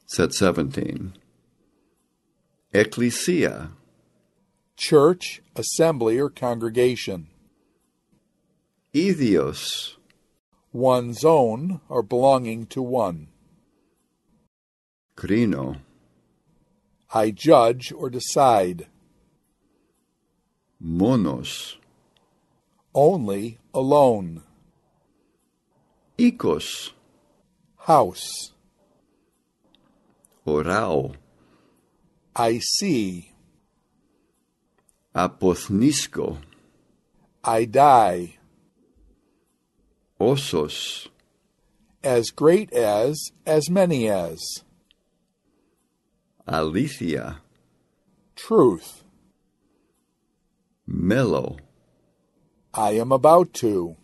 Set 17. Ecclesia. Church, assembly, or congregation. Idios. One's own or belonging to one. Krino. I judge or decide. Monos. Only, alone. Ikos. House. Orao. I see. Apothnisko. I die. Osos. As great as many as. Aletheia. Truth. Melo. I am about to.